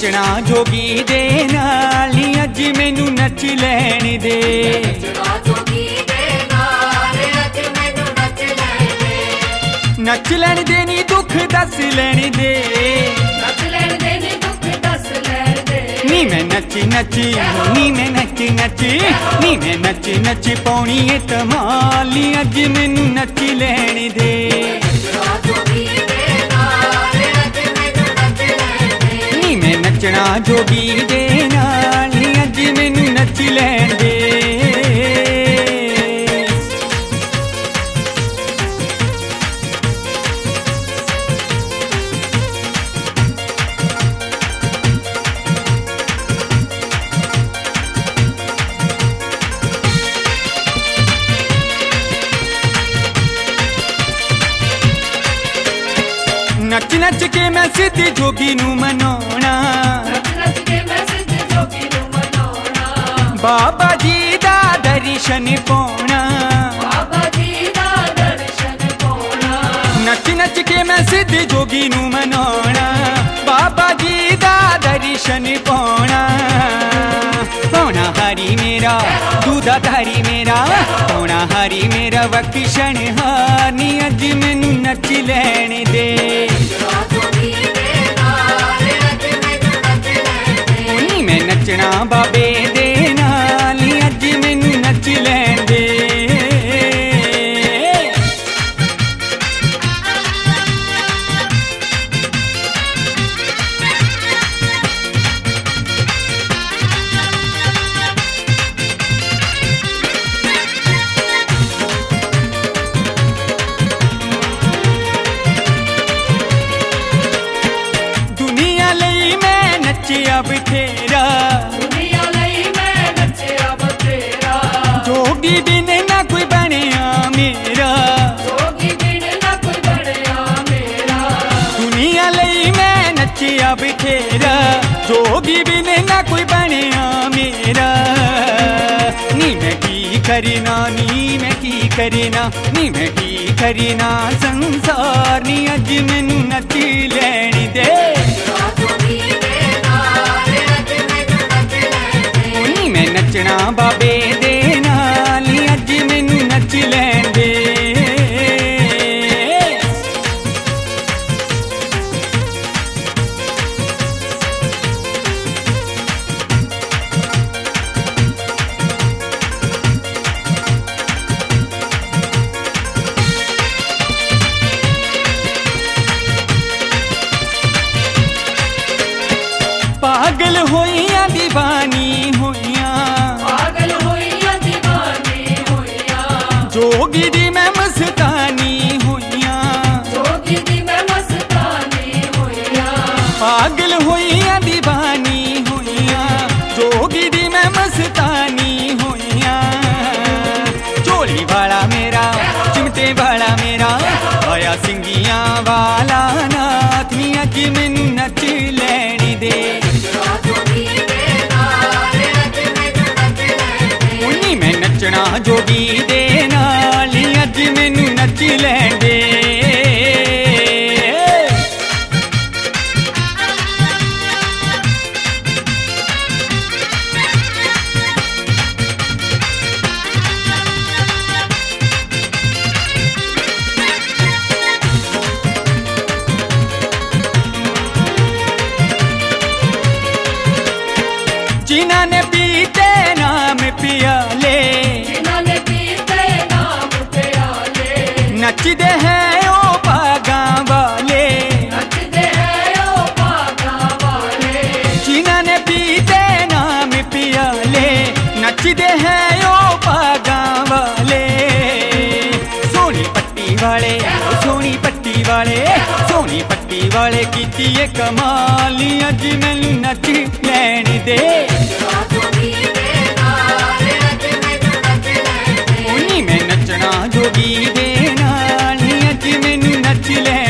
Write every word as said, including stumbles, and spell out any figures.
नचना जोगी दे नाल नी अज मैनू नच लैण दे। नच लैण दे नी दुख दस लैण दे, नी मैं नची नची नी मैं नची नची नी मैं नची नची पौनी है धमाल नी अज मैनू नच लैण दे। नी मैं नचना जोगी दे नाल नी अज मैनू नच लैण दे। नच नच के मैं सिद्ध जोगी नू मनाउणा, बाबा जी दा दर्शन पाउणा। नच नच के मैं सिद्ध जोगी नू मनाउणा, बाबा जी दा दर्शन पाउणा। पौना हरी मेरा दूधा धारी मेरा, पौना हरी मेरा वक्शन हानी अज मैनू नच लैण दे। नी मैं नचना बाबे दे नाल नी अज मैनू नच लैण दे। नचिया बथेरा जोगी बिन ना कोई बनिया मेरा, दुनिया लई मैं नचिया बथेरा जोगी बिन ना कोई बनिया मेरा। नी मैं की करना नी मैं की करना नी मैं की करना संसार नी अज मैनू नच लैण दे। मैं नचना बाबे दे नाल नी अज मैनू नच लैण दे। पागल होइया दीवानी होइया, पागल होइया दीवानी होइया, जोगी दी मैं मस्तानी होइया, जोगी दी मैं मस्तानी होइया। पागल होइया दीवानी होइया, जोगी दी मैं मस्तानी होइया। चोली वाला मेरा चिमटे वाला मेरा, आया सिंगियां वाला नाथ नी अज मैनू नच लैण दे। मैं नचना जोगी दे नाल नी अज मैनू नच लैण दे। जिन्हां ने पीते नाम पियाले, नचदे हैं ओ भागां वाले, जिन्हां ने पीते नाम पियाले, नचदे हैं ओ भागां वाले। सोनी पट्टी वाले सोनी पट्टी वाले सोनी पट्टी वाले कीती है कमाल नी अज मैनू नच लैण दे। नी मैं नचना जोगी दे नाल नी अज मैनू नच लैण